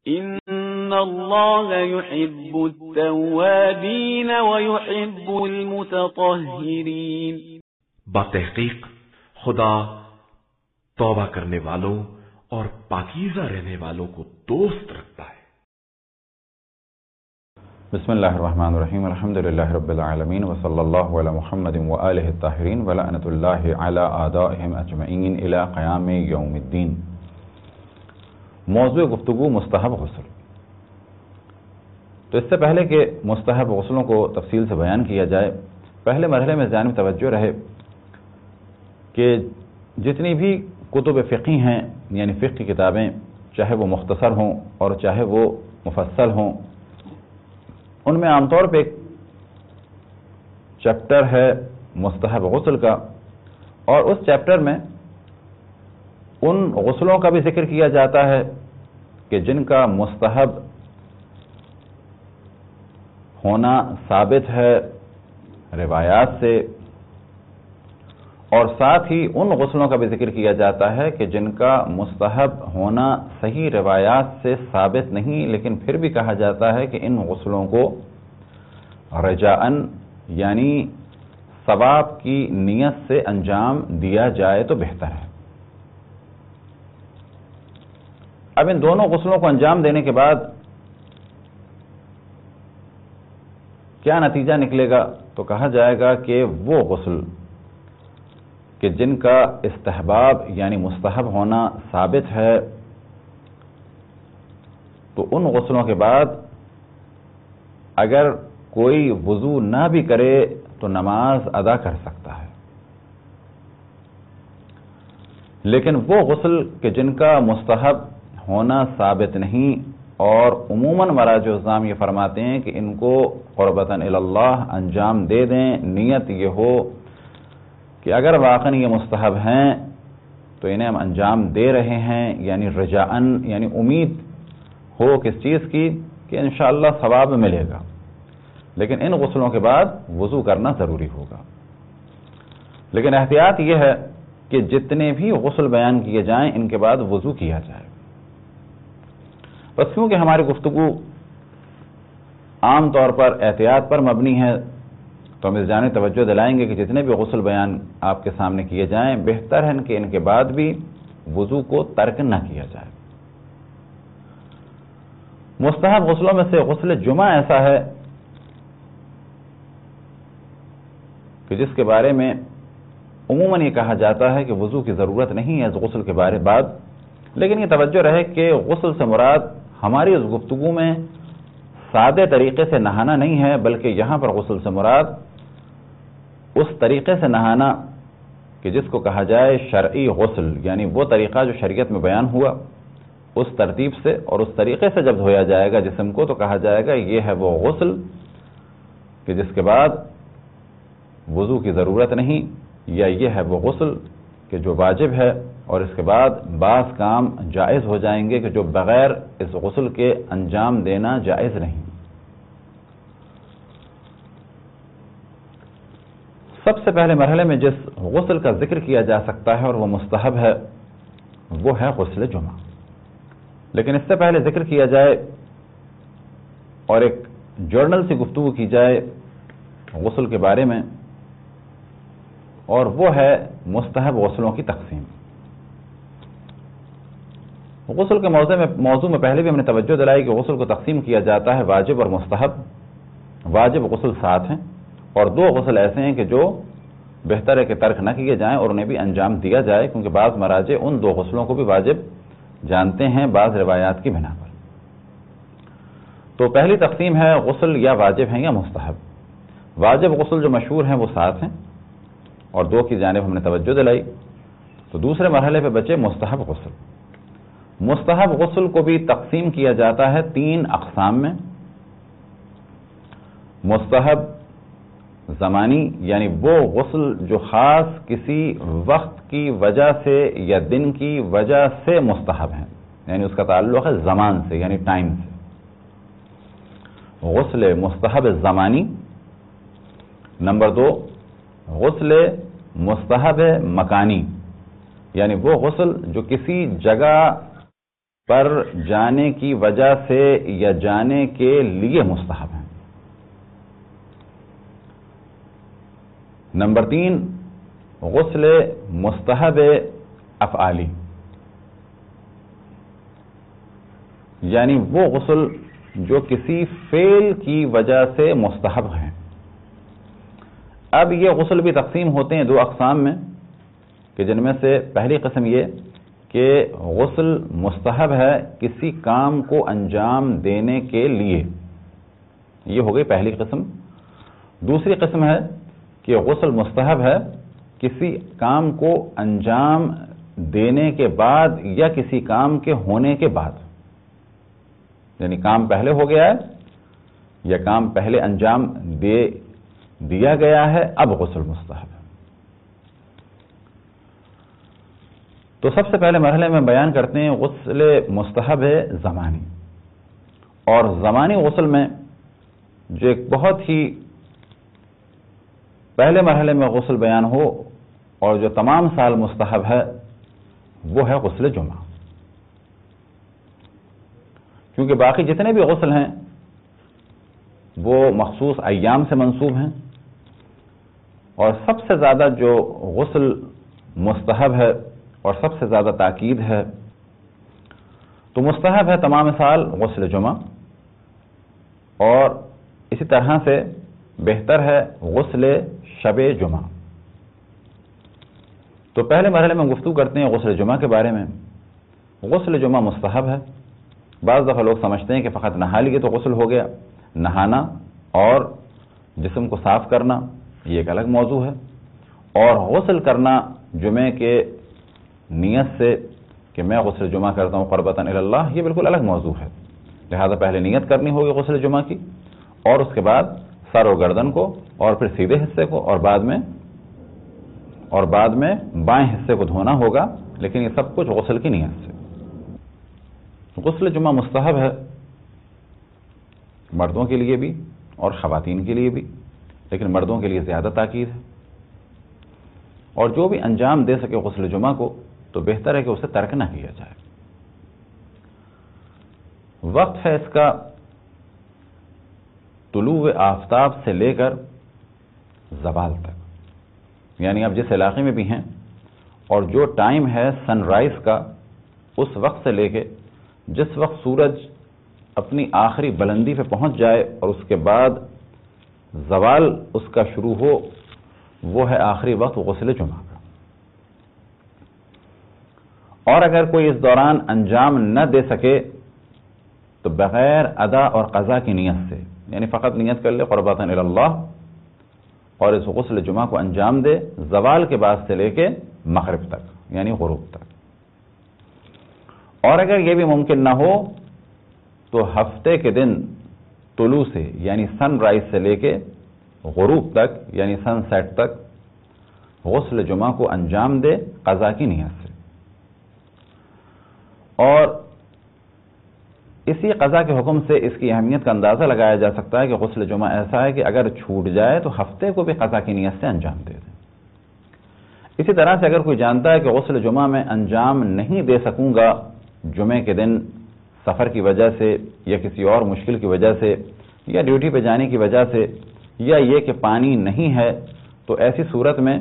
ان اللہ يحب التوابین ويحب المتطہرین۔ بتحقیق خدا توبہ کرنے والوں اور پاکیزہ رہنے والوں کو دوست رکھتا ہے۔ بسم اللہ الرحمن الرحیم، الحمدللہ رب العالمین، وصلی اللہ علی محمد وآلہ الطاہرین، ولعنۃ اللہ علی اعدائہم اجمعین الی قیام یوم الدین۔ موضوع گفتگو مستحب غسل۔ تو اس سے پہلے کہ مستحب غسلوں کو تفصیل سے بیان کیا جائے، پہلے مرحلے میں جانب توجہ رہے کہ جتنی بھی کتب فقہی ہیں، یعنی فقہ کی کتابیں، چاہے وہ مختصر ہوں اور چاہے وہ مفصل ہوں، ان میں عام طور پہ ایک چیپٹر ہے مستحب غسل کا، اور اس چیپٹر میں ان غسلوں کا بھی ذکر کیا جاتا ہے کہ جن کا مستحب ہونا ثابت ہے روایات سے، اور ساتھ ہی ان غسلوں کا بھی ذکر کیا جاتا ہے کہ جن کا مستحب ہونا صحیح روایات سے ثابت نہیں، لیکن پھر بھی کہا جاتا ہے کہ ان غسلوں کو رجاءً یعنی ثواب کی نیت سے انجام دیا جائے تو بہتر ہے۔ اب ان دونوں غسلوں کو انجام دینے کے بعد کیا نتیجہ نکلے گا؟ تو کہا جائے گا کہ وہ غسل کہ جن کا استحباب یعنی مستحب ہونا ثابت ہے، تو ان غسلوں کے بعد اگر کوئی وضو نہ بھی کرے تو نماز ادا کر سکتا ہے، لیکن وہ غسل کہ جن کا مستحب ہونا ثابت نہیں، اور عموماً مراجع الزام یہ فرماتے ہیں کہ ان کو قربتاً الی اللہ انجام دے دیں، نیت یہ ہو کہ اگر واقعاً یہ مستحب ہیں تو انہیں ہم انجام دے رہے ہیں، یعنی رجاءً یعنی امید ہو کس چیز کی کہ انشاءاللہ ثواب ملے گا، لیکن ان غسلوں کے بعد وضو کرنا ضروری ہوگا۔ لیکن احتیاط یہ ہے کہ جتنے بھی غسل بیان کیے جائیں ان کے بعد وضو کیا جائے۔ بس کیونکہ ہماری گفتگو عام طور پر احتیاط پر مبنی ہے، تو ہم اس جانب توجہ دلائیں گے کہ جتنے بھی غسل بیان آپ کے سامنے کیے جائیں، بہتر ہے کہ ان کے بعد بھی وضو کو ترک نہ کیا جائے۔ مستحب غسلوں میں سے غسل جمعہ ایسا ہے کہ جس کے بارے میں عموماً یہ کہا جاتا ہے کہ وضو کی ضرورت نہیں ہے اس غسل کے بارے بعد، لیکن یہ توجہ رہے کہ غسل سے مراد ہماری اس گفتگو میں سادے طریقے سے نہانا نہیں ہے، بلکہ یہاں پر غسل سے مراد اس طریقے سے نہانا کہ جس کو کہا جائے شرعی غسل، یعنی وہ طریقہ جو شریعت میں بیان ہوا اس ترتیب سے اور اس طریقے سے جب دھویا جائے گا جسم کو تو کہا جائے گا یہ ہے وہ غسل کہ جس کے بعد وضو کی ضرورت نہیں، یا یہ ہے وہ غسل کہ جو واجب ہے اور اس کے بعد بعض کام جائز ہو جائیں گے کہ جو بغیر اس غسل کے انجام دینا جائز نہیں۔ سب سے پہلے مرحلے میں جس غسل کا ذکر کیا جا سکتا ہے اور وہ مستحب ہے وہ ہے غسل جمعہ، لیکن اس سے پہلے ذکر کیا جائے اور ایک جرنل سے گفتگو کی جائے غسل کے بارے میں، اور وہ ہے مستحب غسلوں کی تقسیم۔ غسل کے موضوع میں پہلے بھی ہم نے توجہ دلائی کہ غسل کو تقسیم کیا جاتا ہے واجب اور مستحب۔ واجب غسل 7 ہیں، اور 2 غسل ایسے ہیں کہ جو بہتر ہے کہ ترک نہ کیے جائیں اور انہیں بھی انجام دیا جائے، کیونکہ بعض مراجع ان 2 غسلوں کو بھی واجب جانتے ہیں بعض روایات کی بنا پر۔ تو پہلی تقسیم ہے غسل یا واجب ہیں یا مستحب۔ واجب غسل جو مشہور ہیں وہ 7 ہیں، اور 2 کی جانب ہم نے توجہ دلائی۔ تو دوسرے مرحلے پہ بچے مستحب غسل۔ مستحب غسل کو بھی تقسیم کیا جاتا ہے 3 اقسام میں۔ مستحب زمانی یعنی وہ غسل جو خاص کسی وقت کی وجہ سے یا دن کی وجہ سے مستحب ہیں، یعنی اس کا تعلق ہے زمان سے یعنی ٹائم سے۔ غسل مستحب زمانی۔ نمبر 2 غسل مستحب مکانی، یعنی وہ غسل جو کسی جگہ پر جانے کی وجہ سے یا جانے کے لیے مستحب ہیں۔ نمبر 3، غسل مستحب افعالی، یعنی وہ غسل جو کسی فعل کی وجہ سے مستحب ہیں۔ اب یہ غسل بھی تقسیم ہوتے ہیں 2 اقسام میں، کہ جن میں سے پہلی قسم یہ کہ غسل مستحب ہے کسی کام کو انجام دینے کے لیے، یہ ہو گئی پہلی قسم۔ دوسری قسم ہے کہ غسل مستحب ہے کسی کام کو انجام دینے کے بعد یا کسی کام کے ہونے کے بعد، یعنی کام پہلے ہو گیا ہے یا کام پہلے انجام دیا گیا ہے، اب غسل مستحب ہے۔ تو سب سے پہلے مرحلے میں بیان کرتے ہیں غسل مستحب ہے زمانی، اور زمانی غسل میں جو ایک بہت ہی پہلے مرحلے میں غسل بیان ہو اور جو تمام سال مستحب ہے وہ ہے غسل جمعہ، کیونکہ باقی جتنے بھی غسل ہیں وہ مخصوص ایام سے منسوب ہیں، اور سب سے زیادہ جو غسل مستحب ہے اور سب سے زیادہ تاکید ہے تو مستحب ہے تمام سال غسل جمعہ، اور اسی طرح سے بہتر ہے غسل شب جمعہ۔ تو پہلے مرحلے میں گفتگو کرتے ہیں غسل جمعہ کے بارے میں۔ غسل جمعہ مستحب ہے۔ بعض دفعہ لوگ سمجھتے ہیں کہ فقط نہا لیے تو غسل ہو گیا، نہانا اور جسم کو صاف کرنا یہ ایک الگ موضوع ہے، اور غسل کرنا جمعے کے نیت سے کہ میں غسل جمعہ کرتا ہوں قربتاً الی اللہ، یہ بالکل الگ موضوع ہے۔ لہذا پہلے نیت کرنی ہوگی غسل جمعہ کی، اور اس کے بعد سر و گردن کو، اور پھر سیدھے حصے کو، اور بعد میں بائیں حصے کو دھونا ہوگا، لیکن یہ سب کچھ غسل کی نیت سے۔ غسل جمعہ مستحب ہے مردوں کے لیے بھی اور خواتین کے لیے بھی، لیکن مردوں کے لیے زیادہ تاکید ہے، اور جو بھی انجام دے سکے غسل جمعہ کو تو بہتر ہے کہ اسے ترک نہ کیا جائے۔ وقت ہے اس کا طلوع آفتاب سے لے کر زوال تک، یعنی آپ جس علاقے میں بھی ہیں اور جو ٹائم ہے سن رائز کا، اس وقت سے لے کے جس وقت سورج اپنی آخری بلندی پہ پہنچ جائے اور اس کے بعد زوال اس کا شروع ہو، وہ ہے آخری وقت غسل جمعہ کا۔ اور اگر کوئی اس دوران انجام نہ دے سکے تو بغیر ادا اور قضا کی نیت سے، یعنی فقط نیت کر لے قربتاً الی اللہ اور اس غسل جمعہ کو انجام دے زوال کے بعد سے لے کے مغرب تک، یعنی غروب تک۔ اور اگر یہ بھی ممکن نہ ہو تو ہفتے کے دن طلوع سے یعنی سن رائز سے لے کے غروب تک یعنی سن سیٹ تک غسل جمعہ کو انجام دے قضا کی نیت سے۔ اور اسی قضا کے حکم سے اس کی اہمیت کا اندازہ لگایا جا سکتا ہے کہ غسل جمعہ ایسا ہے کہ اگر چھوٹ جائے تو ہفتے کو بھی قضا کی نیت سے انجام دے دیں۔ اسی طرح سے اگر کوئی جانتا ہے کہ غسل جمعہ میں انجام نہیں دے سکوں گا جمعے کے دن سفر کی وجہ سے یا کسی اور مشکل کی وجہ سے یا ڈیوٹی پہ جانے کی وجہ سے یا یہ کہ پانی نہیں ہے، تو ایسی صورت میں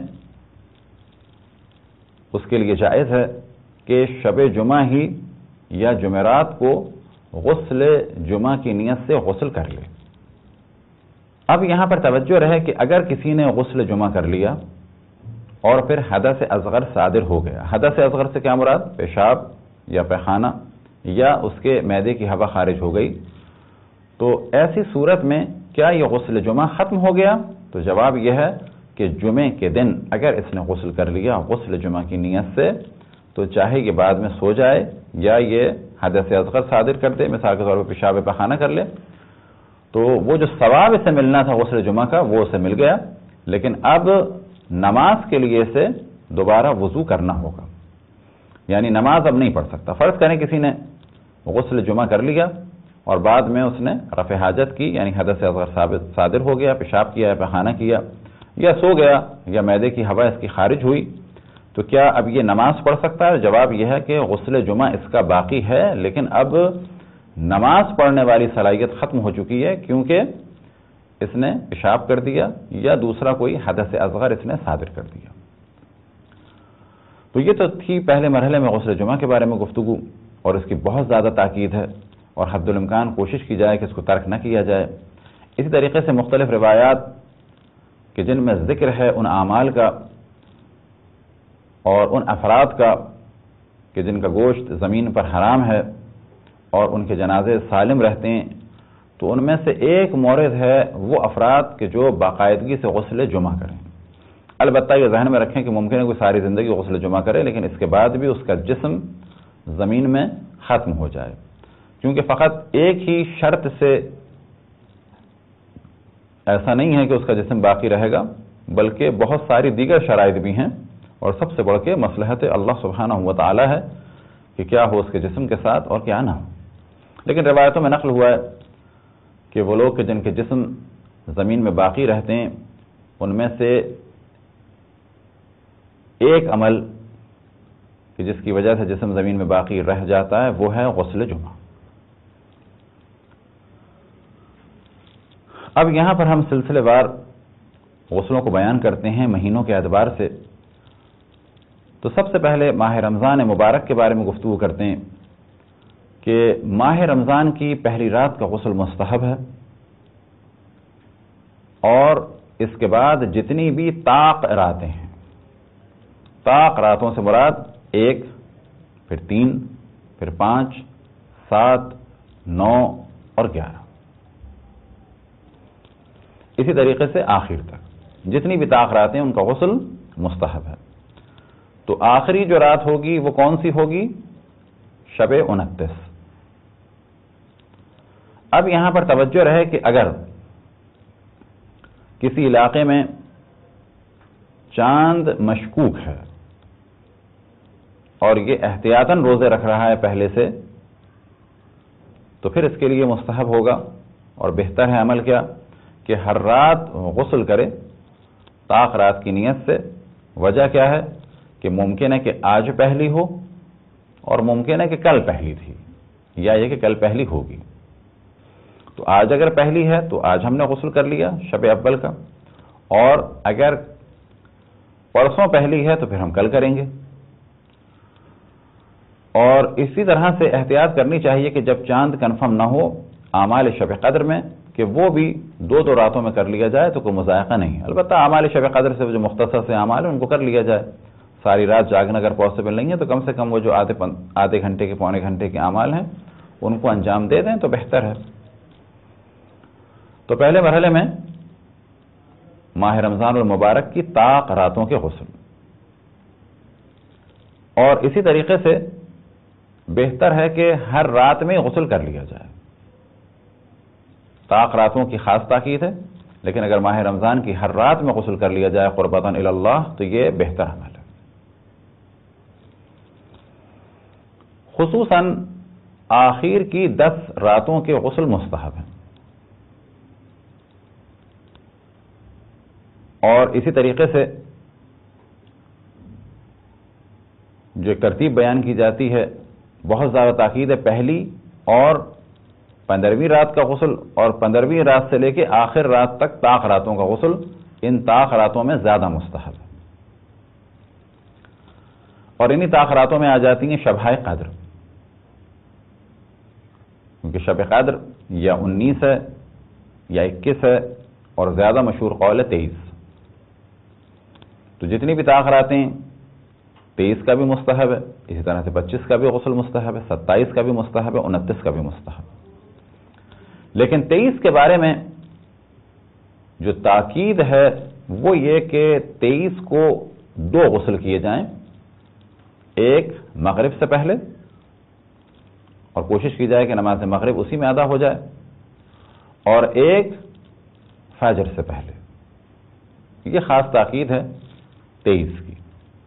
اس کے لیے جائز ہے کہ شب جمعہ ہی یا جمعرات کو غسل جمعہ کی نیت سے غسل کر لے۔ اب یہاں پر توجہ رہے کہ اگر کسی نے غسل جمعہ کر لیا اور پھر حدث اصغر صادر ہو گیا، حدث اصغر سے کیا مراد؟ پیشاب یا پیخانہ یا اس کے معدے کی ہوا خارج ہو گئی، تو ایسی صورت میں کیا یہ غسل جمعہ ختم ہو گیا؟ تو جواب یہ ہے کہ جمعے کے دن اگر اس نے غسل کر لیا غسل جمعہ کی نیت سے تو چاہے یہ بعد میں سو جائے یا یہ حدث اصغر صادر کر دے، مثال کے طور پر پیشاب پیخانہ کر لے، تو وہ جو ثواب اسے ملنا تھا غسل جمعہ کا وہ اسے مل گیا، لیکن اب نماز کے لیے اسے دوبارہ وضو کرنا ہوگا، یعنی نماز اب نہیں پڑھ سکتا۔ فرض کریں کسی نے غسل جمعہ کر لیا اور بعد میں اس نے رفع حاجت کی، یعنی حدث اصغر صادر ہو گیا، پیشاب کیا یا پیخانہ کیا یا سو گیا یا معدے کی ہوا اس کی خارج ہوئی، تو کیا اب یہ نماز پڑھ سکتا ہے؟ جواب یہ ہے کہ غسل جمعہ اس کا باقی ہے، لیکن اب نماز پڑھنے والی صلاحیت ختم ہو چکی ہے، کیونکہ اس نے پیشاب کر دیا یا دوسرا کوئی حدث اصغر اس نے صادر کر دیا۔ تو یہ تو تھی پہلے مرحلے میں غسل جمعہ کے بارے میں گفتگو، اور اس کی بہت زیادہ تاکید ہے اور حد الامکان کوشش کی جائے کہ اس کو ترک نہ کیا جائے۔ اسی طریقے سے مختلف روایات کہ جن میں ذکر ہے ان اعمال کا اور ان افراد کا کہ جن کا گوشت زمین پر حرام ہے اور ان کے جنازے سالم رہتے ہیں، تو ان میں سے ایک مورد ہے وہ افراد کہ جو باقاعدگی سے غسل جمعہ کریں۔ البتہ یہ ذہن میں رکھیں کہ ممکن ہے کوئی ساری زندگی غسل جمعہ کرے، لیکن اس کے بعد بھی اس کا جسم زمین میں ختم ہو جائے، کیونکہ فقط ایک ہی شرط سے ایسا نہیں ہے کہ اس کا جسم باقی رہے گا، بلکہ بہت ساری دیگر شرائط بھی ہیں، اور سب سے بڑھ کے مصلحت اللہ سبحانہ و تعالی ہے کہ کیا ہو اس کے جسم کے ساتھ اور کیا نہ ہو۔ لیکن روایتوں میں نقل ہوا ہے کہ وہ لوگ کہ جن کے جسم زمین میں باقی رہتے ہیں، ان میں سے ایک عمل کہ جس کی وجہ سے جسم زمین میں باقی رہ جاتا ہے وہ ہے غسل جمعہ۔ اب یہاں پر ہم سلسلے وار غسلوں کو بیان کرتے ہیں مہینوں کے اعتبار سے۔ تو سب سے پہلے ماہ رمضان مبارک کے بارے میں گفتگو کرتے ہیں کہ ماہ رمضان کی پہلی رات کا غسل مستحب ہے، اور اس کے بعد جتنی بھی طاق راتیں ہیں، طاق راتوں سے مراد 1، پھر 3، پھر 5، 7، 9 اور 11، اسی طریقے سے آخر تک جتنی بھی طاق راتیں ان کا غسل مستحب ہے۔ تو آخری جو رات ہوگی وہ کون سی ہوگی؟ شب 29۔ اب یہاں پر توجہ رہے کہ اگر کسی علاقے میں چاند مشکوک ہے اور یہ احتیاطاً روزے رکھ رہا ہے پہلے سے، تو پھر اس کے لیے مستحب ہوگا اور بہتر ہے عمل کیا کہ ہر رات غسل کرے طاق رات کی نیت سے۔ وجہ کیا ہے کہ ممکن ہے کہ آج پہلی ہو اور ممکن ہے کہ کل پہلی تھی، یا یہ کہ کل پہلی ہوگی۔ تو آج اگر پہلی ہے تو آج ہم نے غسل کر لیا شب اول کا، اور اگر پرسوں پہلی ہے تو پھر ہم کل کریں گے۔ اور اسی طرح سے احتیاط کرنی چاہیے کہ جب چاند کنفرم نہ ہو اعمال شب قدر میں کہ وہ بھی 2 دو راتوں میں کر لیا جائے تو کوئی مذائقہ نہیں۔ البتہ اعمال شب قدر سے جو مختصر سے اعمال ہیں ان کو کر لیا جائے، ساری رات جاگنا اگر پاسبل نہیں ہے تو کم سے کم وہ جو آدھے گھنٹے کے پونے گھنٹے کے اعمال ہیں ان کو انجام دے دیں تو بہتر ہے۔ تو پہلے مرحلے میں ماہ رمضان المبارک کی طاق راتوں کے غسل، اور اسی طریقے سے بہتر ہے کہ ہر رات میں غسل کر لیا جائے۔ طاق راتوں کی خاص تاکید ہے، لیکن اگر ماہ رمضان کی ہر رات میں غسل کر لیا جائے قربتاً الی اللہ تو یہ بہتر عمل ہے۔ خصوصاً آخر کی 10 راتوں کے غسل مستحب ہیں، اور اسی طریقے سے جو ایک ترتیب بیان کی جاتی ہے بہت زیادہ تاکید ہے پہلی اور 15ویں رات کا غسل، اور 15ویں رات سے لے کے آخر رات تک طاق راتوں کا غسل ان طاق راتوں میں زیادہ مستحب ہے۔ اور انہی طاق راتوں میں آ جاتی ہیں شبہ قدر، کیونکہ شب قدر یا 19 ہے یا 21 ہے، اور زیادہ مشہور قول ہے 23۔ تو جتنی بھی طاق راتیں 23 کا بھی مستحب ہے، اسی طرح سے 25 کا بھی غسل مستحب ہے، 27 کا بھی مستحب ہے، 29 کا بھی مستحب ہے۔ لیکن 23 کے بارے میں جو تاکید ہے وہ یہ کہ 23 کو 2 غسل کیے جائیں، ایک مغرب سے پہلے، اور کوشش کی جائے کہ نماز مغرب اسی میں ادا ہو جائے، اور ایک فجر سے پہلے۔ یہ خاص تاکید ہے 23 کی۔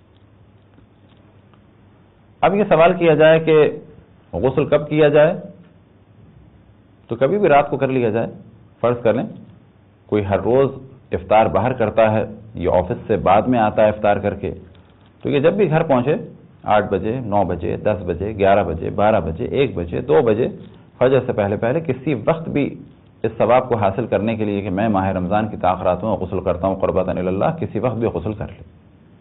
اب یہ سوال کیا جائے کہ غسل کب کیا جائے؟ تو کبھی بھی رات کو کر لیا جائے۔ فرض کر لیں کوئی ہر روز افطار باہر کرتا ہے یا آفس سے بعد میں آتا ہے افطار کر کے، تو یہ جب بھی گھر پہنچے 8 بجے 9 بجے 10 بجے 11 بجے 12 بجے 1 بجے 2 بجے فجر سے پہلے پہلے کسی وقت بھی اس ثواب کو حاصل کرنے کے لیے کہ میں ماہ رمضان کی تاخراتوں میں غسل کرتا ہوں قربتاً اللہ، کسی وقت بھی غسل کر لے.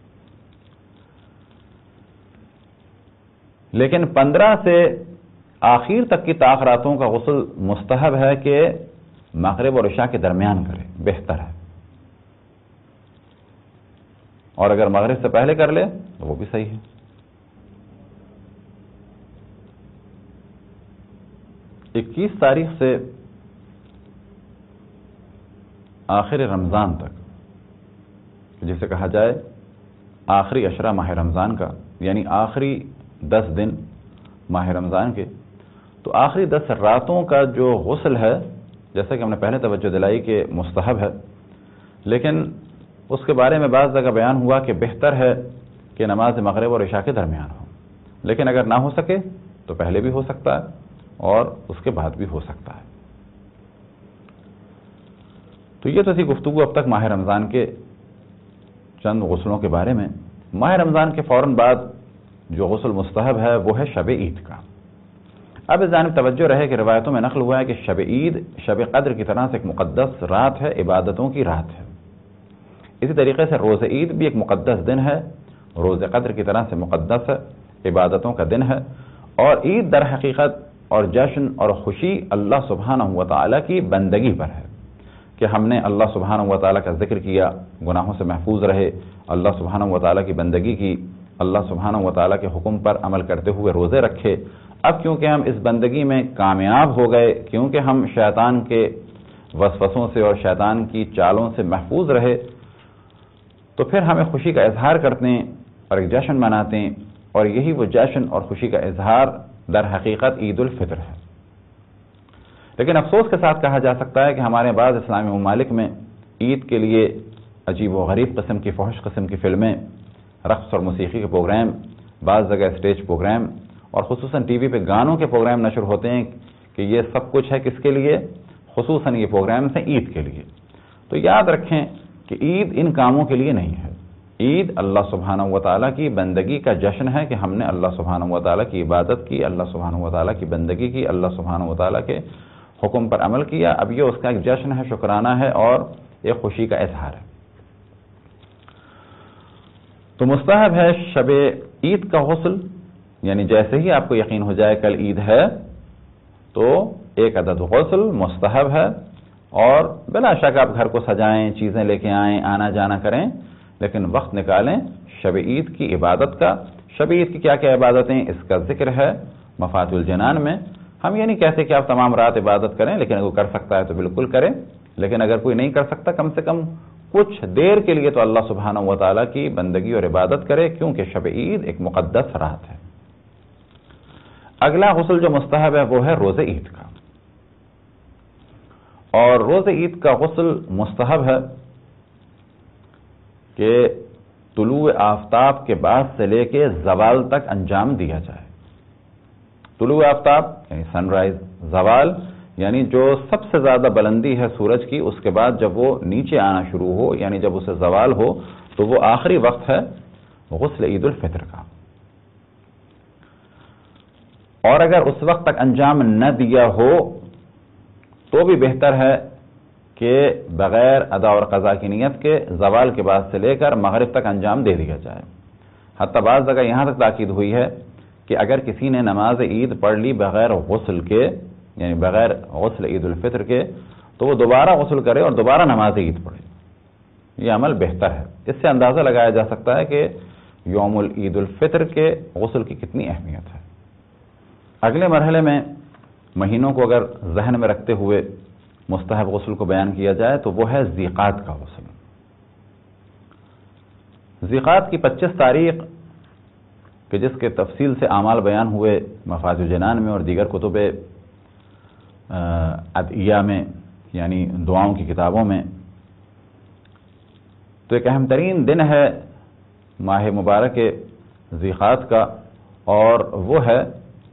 لیکن 15 سے آخر تک کی تاخراتوں کا غسل مستحب ہے کہ مغرب اور عشاء کے درمیان کرے، بہتر ہے. اور اگر مغرب سے پہلے کر لے تو وہ بھی صحیح ہے. اکیس تاریخ سے آخر رمضان تک، جسے کہا جائے آخری عشرہ ماہ رمضان کا، یعنی آخری 10 دن ماہ رمضان کے، تو آخری 10 راتوں کا جو غسل ہے، جیسا کہ ہم نے پہلے توجہ دلائی کہ مستحب ہے، لیکن اس کے بارے میں بعض جگہ بیان ہوا کہ بہتر ہے کہ نماز مغرب اور عشاء کے درمیان ہو. لیکن اگر نہ ہو سکے تو پہلے بھی ہو سکتا ہے اور اس کے بعد بھی ہو سکتا ہے. تو یہ تو تھی گفتگو اب تک ماہ رمضان کے چند غسلوں کے بارے میں. ماہ رمضان کے فوراً بعد جو غسل مستحب ہے وہ ہے شب عید کا. اب اس جانب توجہ رہے کہ روایتوں میں نقل ہوا ہے کہ شب عید شب قدر کی طرح سے ایک مقدس رات ہے، عبادتوں کی رات ہے. اسی طریقے سے روز عید بھی ایک مقدس دن ہے، روز قدر کی طرح سے مقدس ہے، عبادتوں کا دن ہے. اور عید در حقیقت اور جشن اور خوشی اللہ سبحانہ و تعالیٰ کی بندگی پر ہے کہ ہم نے اللہ سبحانہ و تعالیٰ کا ذکر کیا، گناہوں سے محفوظ رہے، اللہ سبحانہ و تعالیٰ کی بندگی کی، اللہ سبحانہ و تعالیٰ کے حکم پر عمل کرتے ہوئے روزے رکھے. اب کیونکہ ہم اس بندگی میں کامیاب ہو گئے، کیونکہ ہم شیطان کے وسوسوں سے اور شیطان کی چالوں سے محفوظ رہے، تو پھر ہمیں خوشی کا اظہار کرتے ہیں اور ایک جشن مناتے ہیں. اور یہی وہ جشن اور خوشی کا اظہار در حقیقت عید الفطر ہے. لیکن افسوس کے ساتھ کہا جا سکتا ہے کہ ہمارے بعض اسلامی ممالک میں عید کے لیے عجیب و غریب قسم کی فحش قسم کی فلمیں، رقص اور موسیقی کے پروگرام، بعض جگہ اسٹیج پروگرام اور خصوصاً ٹی وی پہ گانوں کے پروگرام نشر ہوتے ہیں کہ یہ سب کچھ ہے کس کے لیے؟ خصوصاً یہ پروگرامز ہیں عید کے لیے. تو یاد رکھیں کہ عید ان کاموں کے لیے نہیں ہے. عید اللہ سبحانہ و تعالیٰ کی بندگی کا جشن ہے کہ ہم نے اللہ سبحانہ و تعالیٰ کی عبادت کی، اللہ سبحانہ و تعالیٰ کی بندگی کی، اللہ سبحانہ و تعالیٰ کے حکم پر عمل کیا. اب یہ اس کا ایک جشن ہے، شکرانہ ہے اور ایک خوشی کا اظہار ہے. تو مستحب ہے شب عید کا غسل، یعنی جیسے ہی آپ کو یقین ہو جائے کل عید ہے تو 1 عدد غسل مستحب ہے. اور بلا شک آپ گھر کو سجائیں، چیزیں لے کے آئیں، آنا جانا کریں، لیکن وقت نکالیں شب عید کی عبادت کا. شب عید کی کیا کیا عبادتیں اس کا ذکر ہے مفاتیح الجنان میں. ہم یہ نہیں کہتے کہ آپ تمام رات عبادت کریں، لیکن اگر کر سکتا ہے تو بالکل کریں. لیکن اگر کوئی نہیں کر سکتا کم سے کم کچھ دیر کے لیے تو اللہ سبحانہ و تعالیٰ کی بندگی اور عبادت کرے، کیونکہ شب عید ایک مقدس رات ہے. اگلا غسل جو مستحب ہے وہ ہے روز عید کا. اور روز عید کا غسل مستحب ہے کہ طلوع آفتاب کے بعد سے لے کے زوال تک انجام دیا جائے. طلوع آفتاب یعنی سن رائز، زوال یعنی جو سب سے زیادہ بلندی ہے سورج کی، اس کے بعد جب وہ نیچے آنا شروع ہو، یعنی جب اسے زوال ہو، تو وہ آخری وقت ہے غسل عید الفطر کا. اور اگر اس وقت تک انجام نہ دیا ہو تو بھی بہتر ہے کہ بغیر ادا اور قضا کی نیت کے زوال کے بعد سے لے کر مغرب تک انجام دے دیا جائے. حتیٰ بعض جگہ یہاں تک تاکید ہوئی ہے کہ اگر کسی نے نماز عید پڑھ لی بغیر غسل کے، یعنی بغیر غسل عید الفطر کے، تو وہ دوبارہ غسل کرے اور دوبارہ نماز عید پڑھے. یہ عمل بہتر ہے. اس سے اندازہ لگایا جا سکتا ہے کہ یوم العید الفطر کے غسل کی کتنی اہمیت ہے. اگلے مرحلے میں مہینوں کو اگر ذہن میں رکھتے ہوئے مستحب غسل کو بیان کیا جائے تو وہ ہے ذیقات کا غسل. ذیقات کی 25 تاریخ کہ جس کے تفصیل سے اعمال بیان ہوئے مفاتیح الجنان میں اور دیگر کتب ادعیہ میں، یعنی دعاؤں کی کتابوں میں، تو ایک اہم ترین دن ہے ماہ مبارک ذیقات کا، اور وہ ہے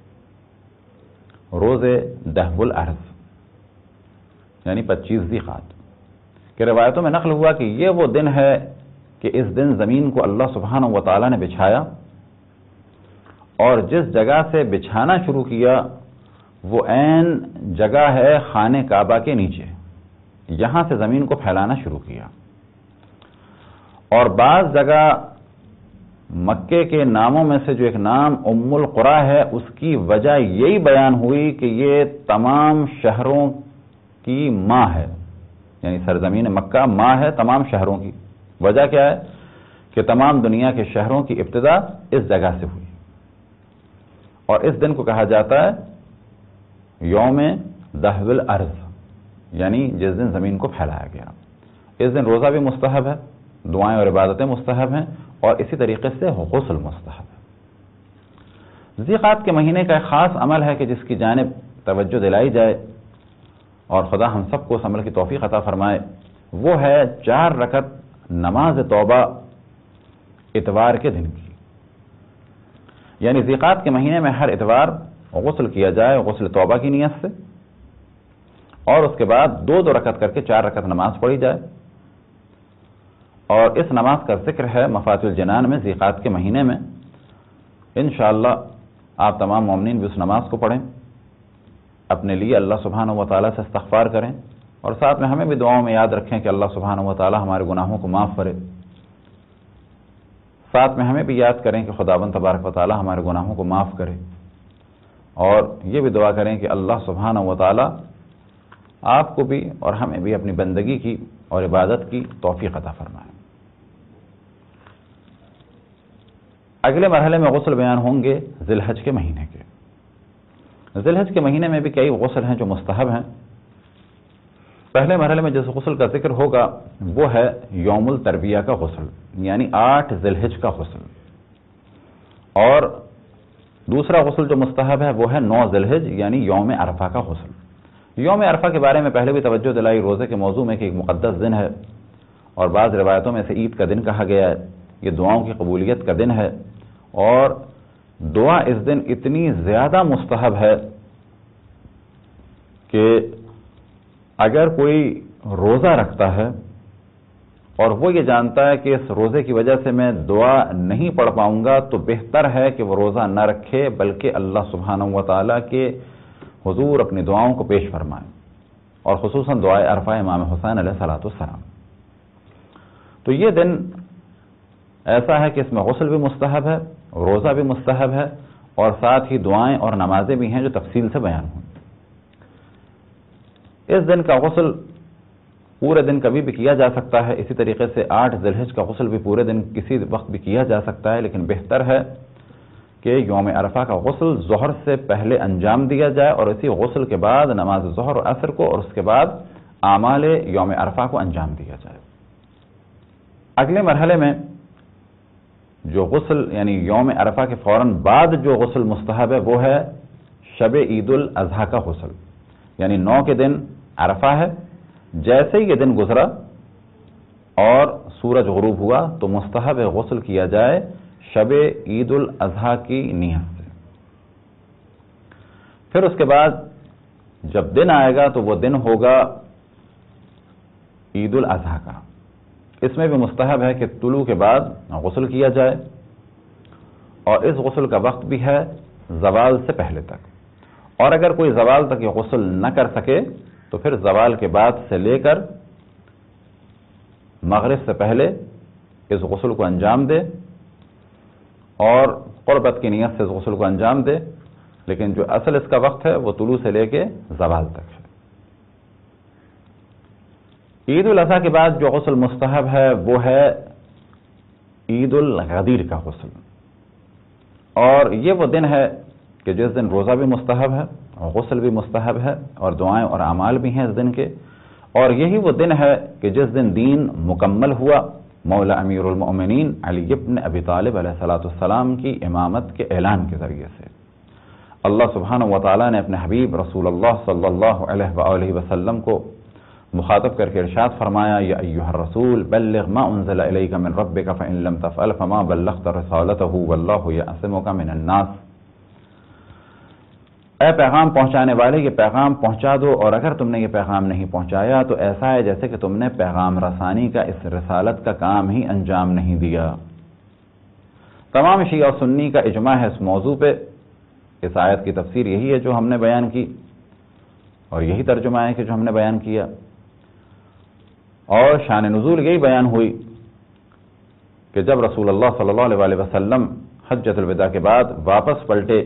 روز دہو الارض یعنی 25 ذیقات. کہ روایتوں میں نقل ہوا کہ یہ وہ دن ہے کہ اس دن زمین کو اللہ سبحانہ و تعالیٰ نے بچھایا، اور جس جگہ سے بچھانا شروع کیا وہ عین جگہ ہے خانہ کعبہ کے نیچے، یہاں سے زمین کو پھیلانا شروع کیا۔ اور بعض جگہ مکے کے ناموں میں سے جو ایک نام ام القریٰ ہے، اس کی وجہ یہی بیان ہوئی کہ یہ تمام شہروں کی ماں ہے، یعنی سرزمین مکہ ماں ہے تمام شہروں کی۔ وجہ کیا ہے کہ تمام دنیا کے شہروں کی ابتدا اس جگہ سے ہوئی، اور اس دن کو کہا جاتا ہے یوم دحو الارض، یعنی جس دن زمین کو پھیلایا گیا۔ اس دن روزہ بھی مستحب ہے، دعائیں اور عبادتیں مستحب ہیں، اور اسی طریقے سے غسل مستحب ہے۔ ذی قعدہ کے مہینے کا ایک خاص عمل ہے کہ جس کی جانب توجہ دلائی جائے، اور خدا ہم سب کو اس عمل کی توفیق عطا فرمائے، وہ ہے 4 رکعت نماز توبہ اتوار کے دن کی۔ یعنی ذی قعدہ کے مہینے میں ہر اتوار غسل کیا جائے، غسل توبہ کی نیت سے، اور اس کے بعد 2 رکعت کر کے 4 رکعت نماز پڑھی جائے۔ اور اس نماز کا ذکر ہے مفاتح الجنان میں ذی قعدہ کے مہینے میں۔ انشاءاللہ آپ تمام مومنین بھی اس نماز کو پڑھیں، اپنے لیے اللہ سبحانہ و تعالیٰ سے استغفار کریں، اور ساتھ میں ہمیں بھی دعاؤں میں یاد رکھیں کہ اللہ سبحانہ و تعالیٰ ہمارے گناہوں کو معاف کرے۔ ساتھ میں ہمیں بھی یاد کریں کہ خداوند تبارک و تعالیٰ ہمارے گناہوں کو معاف کرے، اور یہ بھی دعا کریں کہ اللہ سبحانہ و تعالیٰ آپ کو بھی اور ہمیں بھی اپنی بندگی کی اور عبادت کی توفیق عطا فرمائے۔ اگلے مرحلے میں غسل بیان ہوں گے ذی الحج کے مہینے کے۔ ذی الحج کے مہینے میں بھی کئی غسل ہیں جو مستحب ہیں۔ پہلے مرحلے میں جس غسل کا ذکر ہوگا وہ ہے یوم الترویہ کا غسل، یعنی 8 ذی الحج کا غسل، اور دوسرا غسل جو مستحب ہے وہ ہے 9 ذی الحج یعنی یوم عرفہ کا غسل۔ یوم عرفہ کے بارے میں پہلے بھی توجہ دلائی روزے کے موضوع میں کہ ایک مقدس دن ہے، اور بعض روایتوں میں سے عید کا دن کہا گیا ہے۔ یہ دعاؤں کی قبولیت کا دن ہے، اور دعا اس دن اتنی زیادہ مستحب ہے کہ اگر کوئی روزہ رکھتا ہے اور وہ یہ جانتا ہے کہ اس روزے کی وجہ سے میں دعا نہیں پڑھ پاؤں گا، تو بہتر ہے کہ وہ روزہ نہ رکھے، بلکہ اللہ سبحانہ و تعالیٰ کے حضور اپنی دعاؤں کو پیش فرمائے، اور خصوصاً دعائے عرفہ امام حسین علیہ السلام۔ تو یہ دن ایسا ہے کہ اس میں غسل بھی مستحب ہے، روزہ بھی مستحب ہے، اور ساتھ ہی دعائیں اور نمازیں بھی ہیں جو تفصیل سے بیان ہوئی۔ اس دن کا غسل پورے دن کبھی بھی کیا جا سکتا ہے، اسی طریقے سے 8 ذی الحج کا غسل بھی پورے دن کسی وقت بھی کیا جا سکتا ہے، لیکن بہتر ہے کہ یوم عرفہ کا غسل ظہر سے پہلے انجام دیا جائے، اور اسی غسل کے بعد نماز ظہر اور عصر کو، اور اس کے بعد اعمال یوم عرفہ کو انجام دیا جائے۔ اگلے مرحلے میں جو غسل یعنی یوم عرفہ کے فوراً بعد جو غسل مستحب ہے وہ ہے شب عید الاضحیٰ کا غسل، یعنی 9 کے دن عرفہ ہے، جیسے ہی یہ دن گزرا اور سورج غروب ہوا تو مستحب غسل کیا جائے شب عید الاضحیٰ کی نیت سے۔ پھر اس کے بعد جب دن آئے گا تو وہ دن ہوگا عید الاضحیٰ کا۔ اس میں بھی مستحب ہے کہ طلوع کے بعد غسل کیا جائے، اور اس غسل کا وقت بھی ہے زوال سے پہلے تک، اور اگر کوئی زوال تک یہ غسل نہ کر سکے تو پھر زوال کے بعد سے لے کر مغرب سے پہلے اس غسل کو انجام دے، اور قربت کی نیت سے اس غسل کو انجام دے، لیکن جو اصل اس کا وقت ہے وہ طلوع سے لے کے زوال تک ہے۔ عید الاضحیٰ کے بعد جو غسل مستحب ہے وہ ہے عید الغدیر کا غسل، اور یہ وہ دن ہے کہ جس دن روزہ بھی مستحب ہے اور غسل بھی مستحب ہے، اور دعائیں اور اعمال بھی ہیں اس دن کے، اور یہی وہ دن ہے کہ جس دن دین مکمل ہوا مولا امیر المؤمنین علی ابن ابی طالب علیہ السلام کی امامت کے اعلان کے ذریعے سے۔ اللہ سبحانہ و تعالیٰ نے اپنے حبیب رسول اللہ صلی اللہ علیہ وآلہ وسلم کو مخاطب کر کے ارشاد فرمایا، یا ایھا الرسول بلغ ما انزل الیک من ربک فإن لم تفعل فما بلغت رسالته واللہ یعصمک من الناس۔ اے پیغام پہنچانے والے یہ پیغام پہنچا دو، اور اگر تم نے یہ پیغام نہیں پہنچایا تو ایسا ہے جیسے کہ تم نے پیغام رسانی کا اس رسالت کا کام ہی انجام نہیں دیا۔ تمام شیعہ و سنی کا اجماع ہے اس موضوع پہ۔ اس آیت کی تفسیر یہی ہے جو ہم نے بیان کی، اور یہی ترجمہ ہے کہ جو ہم نے بیان کیا، اور شان نزول یہی بیان ہوئی کہ جب رسول اللہ صلی اللہ علیہ وسلم حجۃ الوداع کے بعد واپس پلٹے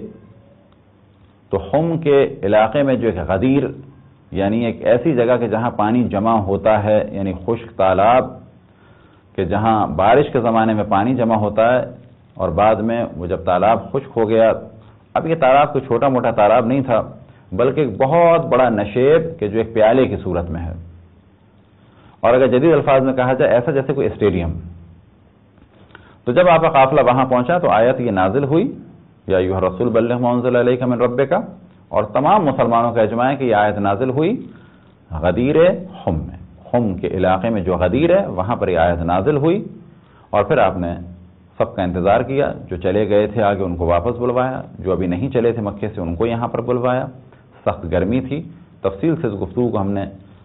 تو حم کے علاقے میں جو ایک غدیر، یعنی ایک ایسی جگہ کہ جہاں پانی جمع ہوتا ہے، یعنی خشک تالاب کہ جہاں بارش کے زمانے میں پانی جمع ہوتا ہے اور بعد میں وہ جب تالاب خشک ہو گیا، اب یہ تالاب کوئی چھوٹا موٹا تالاب نہیں تھا بلکہ ایک بہت بڑا نشیب کہ جو ایک پیالے کی صورت میں ہے، اور اگر جدید الفاظ میں کہا جائے ایسا جیسے کوئی اسٹیڈیم۔ تو جب آپ کا قافلہ وہاں پہنچا تو آیت یہ نازل ہوئی، یا ایھا الرسول بلغ ما انزل الیک من ربک، اور تمام مسلمانوں کا اجماع ہے کہ یہ آیت نازل ہوئی غدیر حم میں، حم کے علاقے میں جو غدیر ہے وہاں پر یہ آیت نازل ہوئی، اور پھر آپ نے سب کا انتظار کیا، جو چلے گئے تھے آگے ان کو واپس بلوایا، جو ابھی نہیں چلے تھے مکے سے ان کو یہاں پر بلوایا۔ سخت گرمی تھی، تفصیل سے اس گفتگو کو ہم نے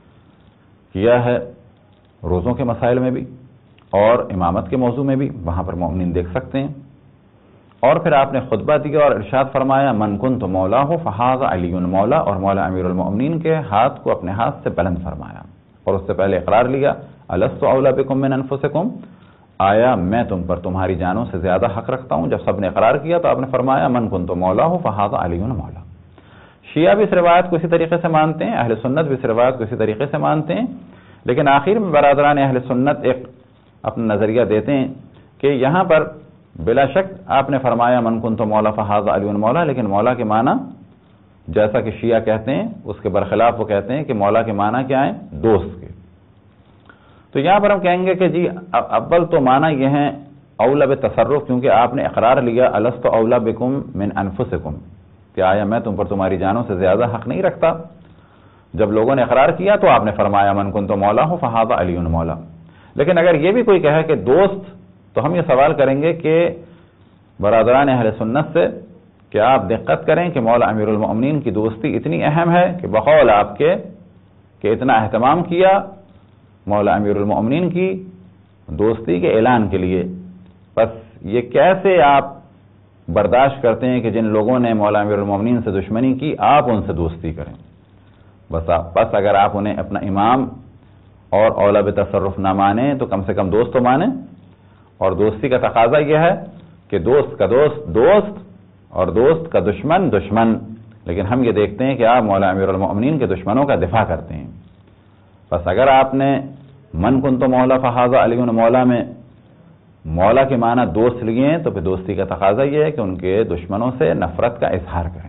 کیا ہے روزوں کے مسائل میں بھی اور امامت کے موضوع میں بھی، وہاں پر مومنین دیکھ سکتے ہیں۔ اور پھر آپ نے خطبہ دیا اور ارشاد فرمایا من کنت مولاہ فہذا علی مولا، اور مولا امیر المؤمنین کے ہاتھ کو اپنے ہاتھ سے بلند فرمایا، اور اس سے پہلے اقرار لیا الست اولی بکم من انفسکم، آیا میں تم پر تمہاری جانوں سے زیادہ حق رکھتا ہوں؟ جب سب نے اقرار کیا تو آپ نے فرمایا من کنت مولاہ فہذا علی مولا۔ شیعہ بھی اس روایت کو اسی طریقے سے مانتے ہیں، اہل سنت بھی اس روایت کو اسی طریقے سے مانتے ہیں، لیکن آخر میں برادران اہل سنت ایک اپنا نظریہ دیتے ہیں کہ یہاں پر بلا شک آپ نے فرمایا من کنت مولا فہذا علی مولا، لیکن مولا کے معنی جیسا کہ شیعہ کہتے ہیں اس کے برخلاف وہ کہتے ہیں کہ مولا کے معنی کیا ہیں؟ دوست کے۔ تو یہاں پر ہم کہیں گے کہ جی اول تو معنی یہ ہیں اولا بتصرف، کیونکہ آپ نے اقرار لیا الست اولا بکم من انفسکم، کہ آیا میں تم پر تمہاری جانوں سے زیادہ حق نہیں رکھتا؟ جب لوگوں نے اقرار کیا تو آپ نے فرمایا من کنت مولا فہذا علی مولا۔ لیکن اگر یہ بھی کوئی کہے کہ دوست، تو ہم یہ سوال کریں گے کہ برادران اہل سنت سے کہ آپ دقت کریں کہ مولا امیر المؤمنین کی دوستی اتنی اہم ہے کہ بقول آپ کے کہ اتنا اہتمام کیا مولا امیر المؤمنین کی دوستی کے اعلان کے لیے، بس یہ کیسے آپ برداشت کرتے ہیں کہ جن لوگوں نے مولا امیر المؤمنین سے دشمنی کی آپ ان سے دوستی کریں؟ بس اگر آپ انہیں اپنا امام اور اولا بتصرف نہ مانیں تو کم سے کم دوست تو مانیں، اور دوستی کا تقاضا یہ ہے کہ دوست کا دوست دوست اور دوست کا دشمن دشمن، لیکن ہم یہ دیکھتے ہیں کہ آپ مولا امیر المؤمنین کے دشمنوں کا دفاع کرتے ہیں۔ بس اگر آپ نے من کنت مولا فہذا علی مولا میں مولا کے معنی دوست لیے ہیں تو پھر دوستی کا تقاضا یہ ہے کہ ان کے دشمنوں سے نفرت کا اظہار کریں۔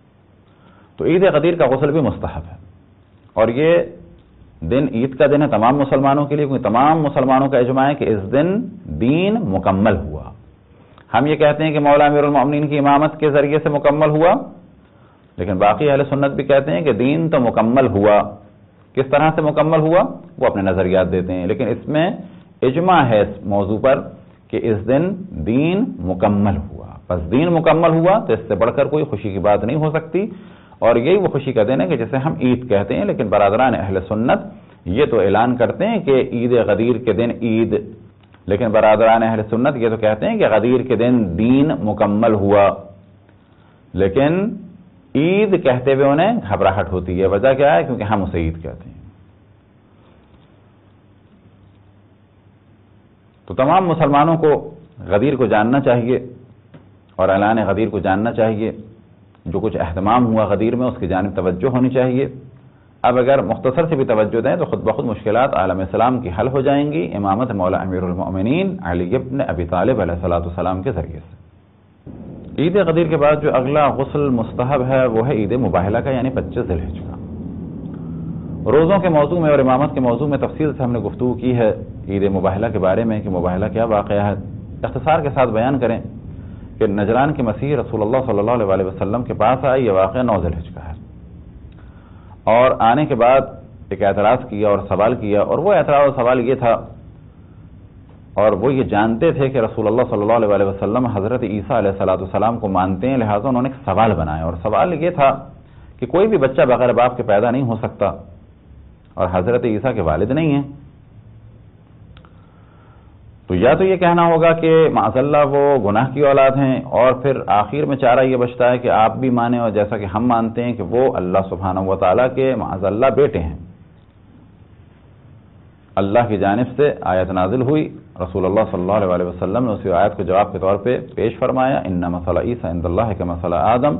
تو عید غدیر کا غسل بھی مستحب ہے، اور یہ دن عید کا دن ہے تمام مسلمانوں کے لیے، کیونکہ تمام مسلمانوں کا اجماع ہے کہ اس دن دین مکمل ہوا۔ ہم یہ کہتے ہیں کہ مولا امیر المؤمنین کی امامت کے ذریعے سے مکمل ہوا، لیکن باقی اہل سنت بھی کہتے ہیں کہ دین تو مکمل ہوا۔ کس طرح سے مکمل ہوا وہ اپنے نظریات دیتے ہیں، لیکن اس میں اجماع ہے اس موضوع پر کہ اس دن دین مکمل ہوا۔ بس دین مکمل ہوا تو اس سے بڑھ کر کوئی خوشی کی بات نہیں ہو سکتی، اور یہی وہ خوشی کا دن ہے کہ جسے ہم عید کہتے ہیں۔ لیکن برادران اہل سنت یہ تو اعلان کرتے ہیں کہ عید غدیر کے دن عید، لیکن برادران اہل سنت یہ تو کہتے ہیں کہ غدیر کے دن دین مکمل ہوا، لیکن عید کہتے ہوئے انہیں گھبراہٹ ہوتی ہے۔ وجہ کیا ہے؟ کیونکہ ہم اسے عید کہتے ہیں۔ تو تمام مسلمانوں کو غدیر کو جاننا چاہیے اور اعلان غدیر کو جاننا چاہیے، جو کچھ اہتمام ہوا غدیر میں اس کی جانب توجہ ہونی چاہیے۔ اب اگر مختصر سے بھی توجہ دیں تو خود بخود مشکلات عالم اسلام کی حل ہو جائیں گی امامت مولا امیر المؤمنین علی ابن ابی طالب علیہ الصلوۃ والسلام کے ذریعے سے۔ عید غدیر کے بعد جو اگلا غسل مستحب ہے وہ ہے عید مباہلہ کا، یعنی 25 ذی الحجہ کا۔ روزوں کے موضوع میں اور امامت کے موضوع میں تفصیل سے ہم نے گفتگو کی ہے عید مباہلہ کے بارے میں کہ مباہلہ کیا واقعہ ہے۔ اختصار کے ساتھ بیان کریں کہ نجران کے مسیح رسول اللہ صلی اللہ علیہ وسلم کے پاس آئے، یہ واقعہ 9 ذی الحجہ کا ہے، اور آنے کے بعد ایک اعتراض کیا اور سوال کیا، اور وہ اعتراض اور سوال یہ تھا، اور وہ یہ جانتے تھے کہ رسول اللہ صلی اللہ علیہ وسلم حضرت عیسیٰ علیہ السلام کو مانتے ہیں، لہٰذا انہوں نے ایک سوال بنایا، اور سوال یہ تھا کہ کوئی بھی بچہ بغیر باپ کے پیدا نہیں ہو سکتا، اور حضرت عیسیٰ کے والد نہیں ہیں، تو یا تو یہ کہنا ہوگا کہ معاذ اللہ وہ گناہ کی اولاد ہیں، اور پھر آخر میں چارہ یہ بچتا ہے کہ آپ بھی مانیں اور جیسا کہ ہم مانتے ہیں کہ وہ اللہ سبحانہ و تعالیٰ کے معاذ اللہ بیٹے ہیں۔ اللہ کی جانب سے آیت نازل ہوئی، رسول اللہ صلی اللہ علیہ وسلم نے اسی آیت کو جواب کے طور پہ پیش فرمایا، ان مثل عیسیٰ عند اللہ کمثل آدم،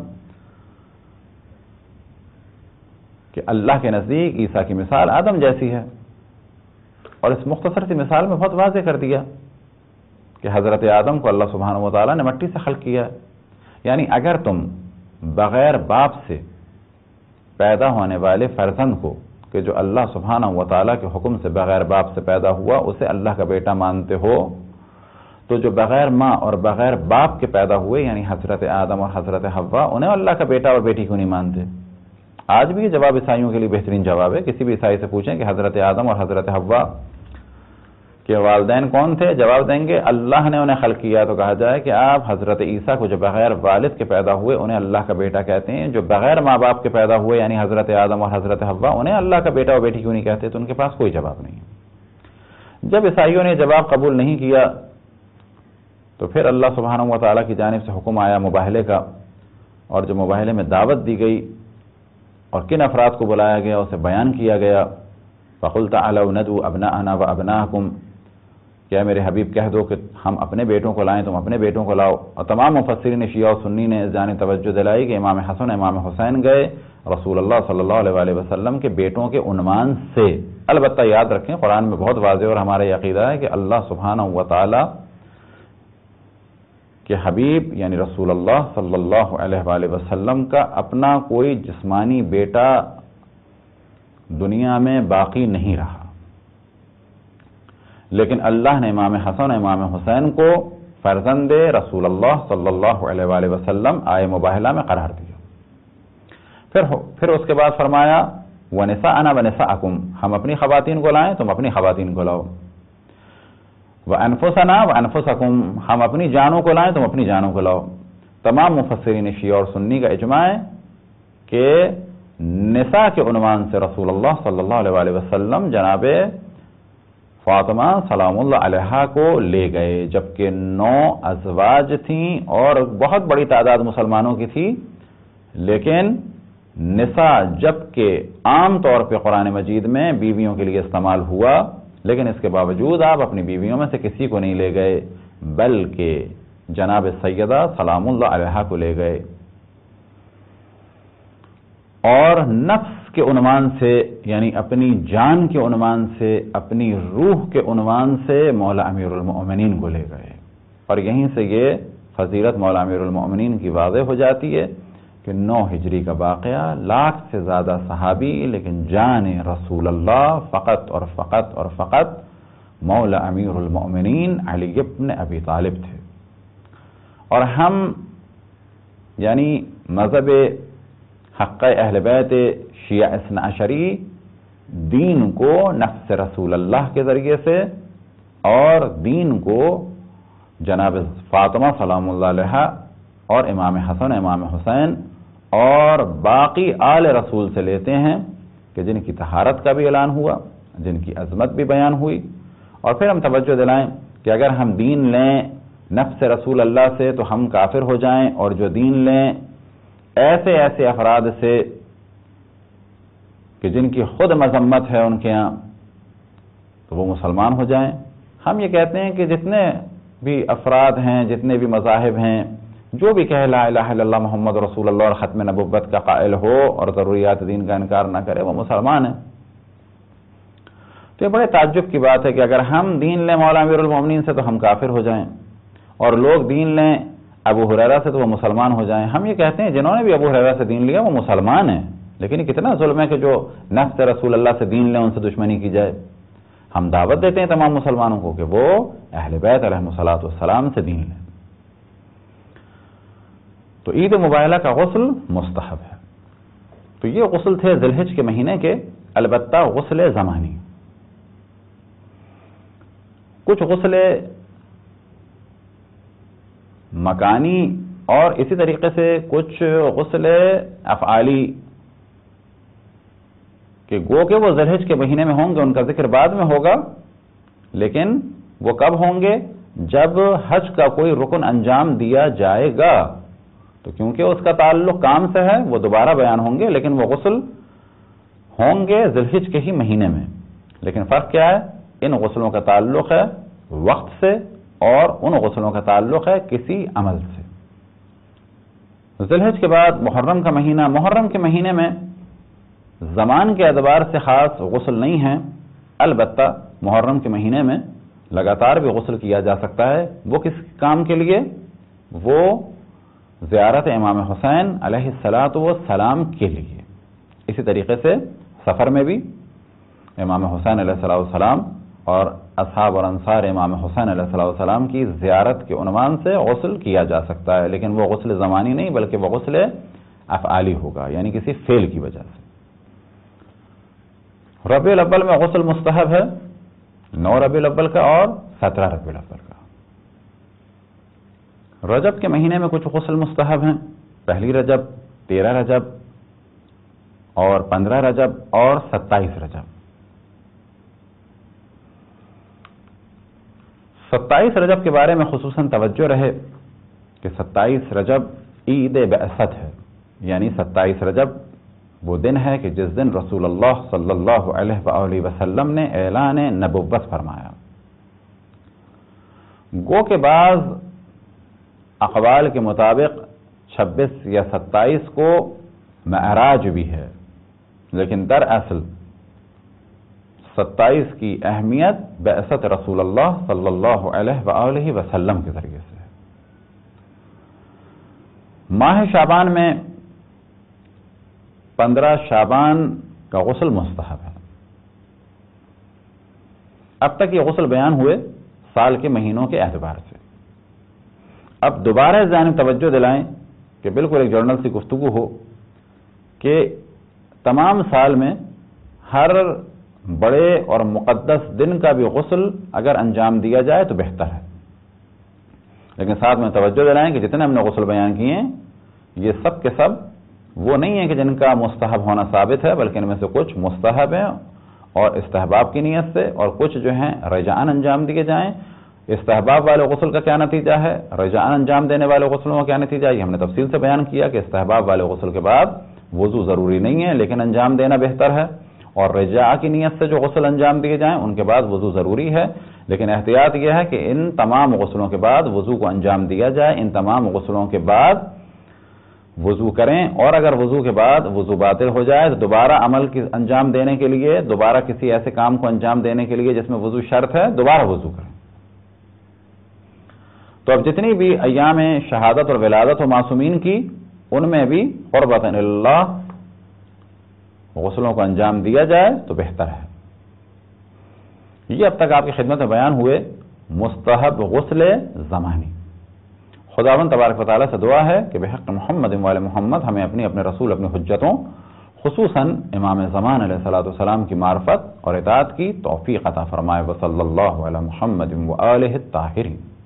کہ اللہ کے نزدیک عیسیٰ کی مثال آدم جیسی ہے، اور اس مختصر سی مثال میں بہت واضح کر دیا کہ حضرت آدم کو اللہ سبحانہ و تعالیٰ نے مٹی سے خلق کیا ہے، یعنی اگر تم بغیر باپ سے پیدا ہونے والے فرزند کو کہ جو اللہ سبحانہ و تعالیٰ کے حکم سے بغیر باپ سے پیدا ہوا اسے اللہ کا بیٹا مانتے ہو، تو جو بغیر ماں اور بغیر باپ کے پیدا ہوئے یعنی حضرت آدم اور حضرت حوا، انہیں اللہ کا بیٹا اور بیٹی کیوں نہیں مانتے؟ آج بھی یہ جواب عیسائیوں کے لیے بہترین جواب ہے، کسی بھی عیسائی سے پوچھیں کہ حضرت آدم اور حضرت حوا کے والدین کون تھے، جواب دیں گے اللہ نے انہیں خلق کیا، تو کہا جائے کہ آپ حضرت عیسیٰ کو جو بغیر والد کے پیدا ہوئے انہیں اللہ کا بیٹا کہتے ہیں، جو بغیر ماں باپ کے پیدا ہوئے یعنی حضرت آدم اور حضرت حوا انہیں اللہ کا بیٹا اور بیٹی کیوں نہیں کہتے؟ تو ان کے پاس کوئی جواب نہیں۔ جب عیسائیوں نے جواب قبول نہیں کیا تو پھر اللہ سبحانہ و تعالیٰ کی جانب سے حکم آیا مباہلے کا، اور جو مباہلے میں دعوت دی گئی اور کن افراد کو بلایا گیا اسے بیان کیا گیا، فَقُلْ تَعَالَوْا نَدْعُوا أَبْنَاءَنَا وَأَبْنَاءَكُمْ، کیا میرے حبیب کہہ دو کہ ہم اپنے بیٹوں کو لائیں، تم اپنے بیٹوں کو لاؤ۔ اور تمام مفسرین شیعہ و سنی نے اس جانب توجہ دلائی کہ امام حسن امام حسین گئے رسول اللہ صلی اللہ علیہ وسلم کے بیٹوں کے عنوان سے۔ البتہ یاد رکھیں قرآن میں بہت واضح اور ہمارا یہ عقیدہ ہے کہ اللہ سبحانہ و تعالی کہ حبیب یعنی رسول اللہ صلی اللہ علیہ وآلہ وسلم کا اپنا کوئی جسمانی بیٹا دنیا میں باقی نہیں رہا، لیکن اللہ نے امام حسن امام حسین کو فرزند رسول اللہ صلی اللہ علیہ وآلہ وسلم آئے مباہلہ میں قرار دیا۔ پھر اس کے بعد فرمایا وَنِسَاءَنَا وَنِسَاءَكُمْ، ہم اپنی خواتین کو لائیں تم اپنی خواتین کو لاؤ، وَأَنفُسَنَا وَأَنفُسَكُمْ، ہم اپنی جانوں کو لائیں تم اپنی جانوں کو لاؤ۔ تمام مفسرین شیعہ اور سنی کا اجماع ہے کہ نساء کے عنوان سے رسول اللہ صلی اللہ علیہ وآلہ وسلم جناب فاطمہ سلام اللہ علیہا کو لے گئے، جبکہ 9 ازواج تھیں اور بہت بڑی تعداد مسلمانوں کی تھی، لیکن نساء جبکہ عام طور پہ قرآن مجید میں بیویوں کے لیے استعمال ہوا، لیکن اس کے باوجود آپ اپنی بیویوں میں سے کسی کو نہیں لے گئے، بلکہ جناب سیدہ سلام اللہ علیہا کو لے گئے۔ اور نفس کے عنوان سے یعنی اپنی جان کے عنوان سے، اپنی روح کے عنوان سے مولا امیر المؤمنین کو لے گئے، اور یہیں سے یہ فضیلت مولا امیر المؤمنین کی واضح ہو جاتی ہے کہ 9 ہجری کا واقعہ، 1 لاکھ سے زیادہ صحابی، لیکن جان رسول اللہ فقط اور فقط اور فقط مولا امیر المؤمنین علی ابن ابی طالب تھے۔ اور ہم یعنی مذہب حق اہل بیت شیعہ اثنا عشری دین کو نفس رسول اللہ کے ذریعے سے اور دین کو جناب فاطمہ سلام اللہ علیہا اور امام حسن امام حسین اور باقی آل رسول سے لیتے ہیں کہ جن کی طہارت کا بھی اعلان ہوا، جن کی عظمت بھی بیان ہوئی۔ اور پھر ہم توجہ دلائیں کہ اگر ہم دین لیں نفس رسول اللہ سے تو ہم کافر ہو جائیں، اور جو دین لیں ایسے ایسے افراد سے کہ جن کی خود مذمت ہے ان کے ہاں، تو وہ مسلمان ہو جائیں۔ ہم یہ کہتے ہیں کہ جتنے بھی افراد ہیں، جتنے بھی مذاہب ہیں، جو بھی کہے لا الہ الا اللہ محمد رسول اللہ اور ختم نبوت کا قائل ہو اور ضروریات دین کا انکار نہ کرے، وہ مسلمان ہے۔ تو یہ بڑے تعجب کی بات ہے کہ اگر ہم دین لیں مولا امیر المومنین سے تو ہم کافر ہو جائیں، اور لوگ دین لیں ابو ہریرہ سے تو وہ مسلمان ہو جائیں۔ ہم یہ کہتے ہیں جنہوں نے بھی ابو ہریرہ سے دین لیا وہ مسلمان ہیں، لیکن یہ کتنا ظلم ہے کہ جو نفس رسول اللہ سے دین لیں ان سے دشمنی کی جائے۔ ہم دعوت دیتے ہیں تمام مسلمانوں کو کہ وہ اہل بیت علیہم الصلوۃ والسلام سے دین لیں۔ تو عید مباہلہ کا غسل مستحب ہے۔ تو یہ غسل تھے ذی الحج کے مہینے کے، البتہ غسل زمانی۔ کچھ غسل مکانی اور اسی طریقے سے کچھ غسل افعالی کہ گو کہ وہ ذوالحج کے مہینے میں ہوں گے، ان کا ذکر بعد میں ہوگا، لیکن وہ کب ہوں گے؟ جب حج کا کوئی رکن انجام دیا جائے گا، تو کیونکہ اس کا تعلق کام سے ہے وہ دوبارہ بیان ہوں گے، لیکن وہ غسل ہوں گے ذوالحج کے ہی مہینے میں۔ لیکن فرق کیا ہے؟ ان غسلوں کا تعلق ہے وقت سے اور ان غسلوں کا تعلق ہے کسی عمل سے۔ ذوالحج کے بعد محرم کا مہینہ، محرم کے مہینے میں زمان کے اعتبار سے خاص غسل نہیں ہے، البتہ محرم کے مہینے میں لگاتار بھی غسل کیا جا سکتا ہے۔ وہ کس کام کے لیے؟ وہ زیارت امام حسین علیہ السلام کے لیے۔ اسی طریقے سے سفر میں بھی امام حسین علیہ السلام اور اصحاب اور انصار امام حسین علیہ السلام کی زیارت کے عنوان سے غسل کیا جا سکتا ہے، لیکن وہ غسل زمانی نہیں بلکہ وہ غسل افعالی ہوگا، یعنی کسی فعل کی وجہ سے۔ ربیع الاول میں غسل مستحب ہے، 9 ربیع الاول کا اور 17 ربیع الاول کا۔ رجب کے مہینے میں کچھ غسل مستحب ہیں، 1 رجب، 13 رجب اور 15 رجب اور 27 رجب۔ 27 رجب کے بارے میں خصوصاً توجہ رہے کہ 27 رجب عید بعثت ہے، یعنی 27 رجب وہ دن ہے کہ جس دن رسول اللہ صلی اللہ علیہ وآلہ وسلم نے اعلان نبوت فرمایا۔ گو کے بعض اقوال کے مطابق 26 یا 27 کو معراج بھی ہے، لیکن دراصل 27 کی اہمیت بعثت رسول اللہ صلی اللہ علیہ وآلہ وسلم کے ذریعے سے ہے۔ ماہ شعبان میں 15 شعبان کا غسل مستحب ہے۔ اب تک یہ غسل بیان ہوئے سال کے مہینوں کے اعتبار سے۔ اب دوبارہ اس جانب توجہ دلائیں کہ بالکل ایک جرنل سی گفتگو ہو کہ تمام سال میں ہر بڑے اور مقدس دن کا بھی غسل اگر انجام دیا جائے تو بہتر ہے، لیکن ساتھ میں توجہ دلائیں کہ جتنے ہم نے غسل بیان کیے ہیں یہ سب کے سب وہ نہیں ہے کہ جن کا مستحب ہونا ثابت ہے، بلکہ ان میں سے کچھ مستحب ہیں اور استحباب کی نیت سے، اور کچھ جو ہیں رجعان انجام دیے جائیں۔ استحباب والے غسل کا کیا نتیجہ ہے، رجعان انجام دینے والے غسلوں کا کیا نتیجہ ہے، یہ ہم نے تفصیل سے بیان کیا کہ استحباب والے غسل کے بعد وضو ضروری نہیں ہے لیکن انجام دینا بہتر ہے، اور رجاع کی نیت سے جو غسل انجام دیے جائیں ان کے بعد وضو ضروری ہے، لیکن احتیاط یہ ہے کہ ان تمام غسلوں کے بعد وضو کو انجام دیا جائے، ان تمام غسلوں کے بعد وضو کریں، اور اگر وضو کے بعد وضو باطل ہو جائے تو دوبارہ عمل کی انجام دینے کے لیے، دوبارہ کسی ایسے کام کو انجام دینے کے لیے جس میں وضو شرط ہے، دوبارہ وضو کریں۔ تو اب جتنی بھی ایام شہادت اور ولادت و معصومین کی، ان میں بھی قربتاً اللہ غسلوں کو انجام دیا جائے تو بہتر ہے۔ یہ اب تک آپ کی خدمت میں بیان ہوئے مستحب غسل زمانی۔ خداوند تبارک و تعالیٰ سے دعا ہے کہ بحق محمد وآل محمد ہمیں اپنے رسول اپنی حجتوں خصوصاً امام زمان علیہ السلام کی معرفت اور اطاعت کی توفیق عطا فرمائے۔ وصلی اللہ علی محمد وآلہ الطاہرین۔